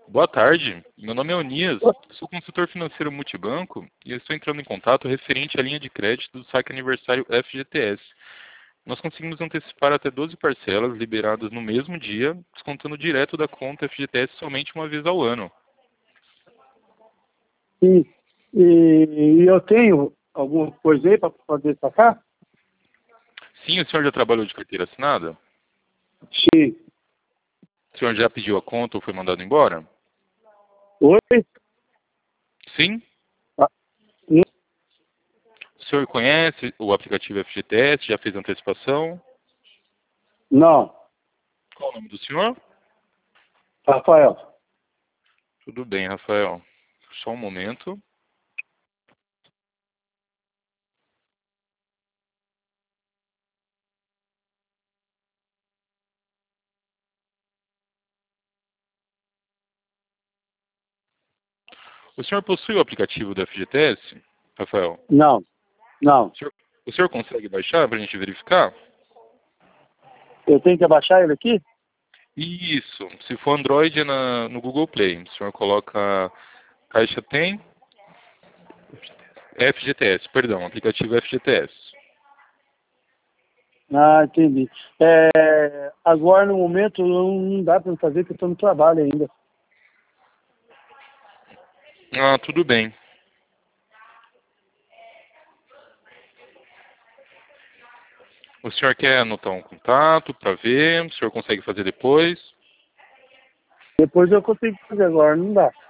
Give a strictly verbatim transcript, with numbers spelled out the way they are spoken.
Boa tarde, meu nome é Onias, sou consultor financeiro multibanco e eu estou entrando em contato referente à linha de crédito do saque aniversário F G T S. Nós conseguimos antecipar até doze parcelas liberadas no mesmo dia, descontando direto da conta F G T S somente uma vez ao ano. E, e eu tenho alguma coisa aí para poder sacar? Sim, o senhor já trabalhou de carteira assinada? Sim. O senhor já pediu a conta ou foi mandado embora? Oi? Sim. Ah, não. O senhor conhece o aplicativo F G T S? Já fez antecipação? Não. Qual o nome do senhor? Rafael. Tudo bem, Rafael. Só um momento. O senhor possui o aplicativo do F G T S, Rafael? Não. Não. O senhor, o senhor consegue baixar para a gente verificar? Eu tenho que abaixar ele aqui? Isso. Se for Android, é na, no Google Play. O senhor coloca Caixa Tem, F G T S, perdão, aplicativo F G T S. Ah, entendi. É, agora, no momento, não, não dá para fazer, porque eu estou no trabalho ainda. Ah, tudo bem. O senhor quer anotar um contato para ver? O senhor consegue fazer depois? Depois eu consigo fazer, agora não dá.